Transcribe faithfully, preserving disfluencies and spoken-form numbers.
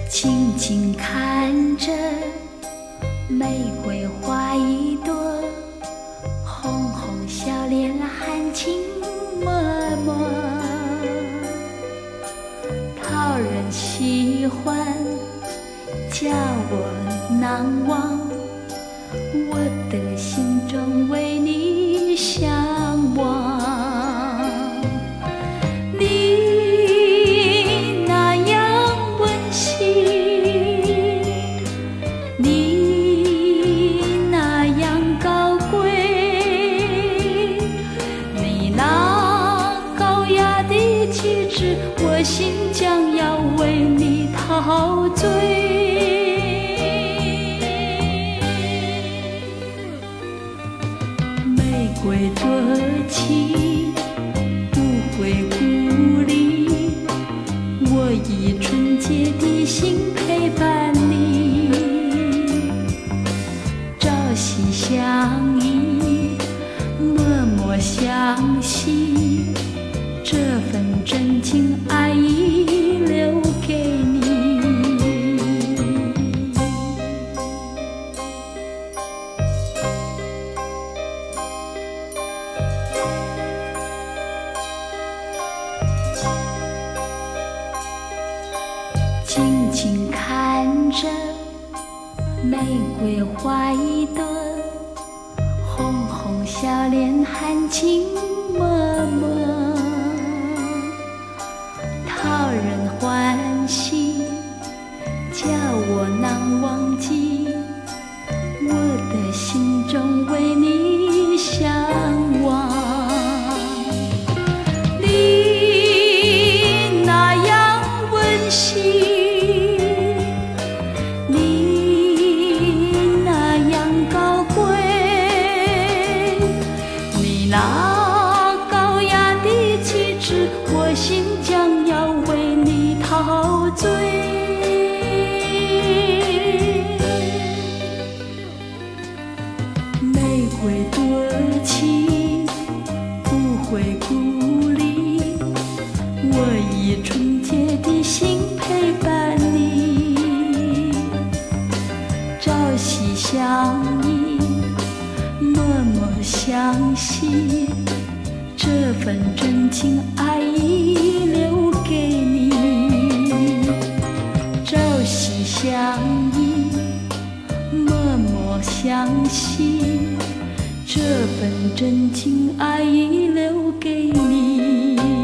静静看着玫瑰花一朵，红红小脸含情脉脉，讨人喜欢，叫我难忘，我的心中为你向往。你那样温馨，你那样高贵，你那高雅的气质，我心将要为你陶醉。玫瑰多情不会孤立，我以纯洁的心陪伴你，朝夕相依，默默相惜，这份真情爱意留给你。静静看着玫瑰花一朵，红红小脸含情脉脉，讨人欢喜，叫我难忘记，我的心中为你向往。你那样温馨，那高雅的气质，我心将要为你陶醉。玫瑰多情不会孤立，我以纯洁的心陪伴你，朝夕相依，默默相惜，这份真情爱意留给你，朝夕相依，默默相惜，这份真情爱意留给你。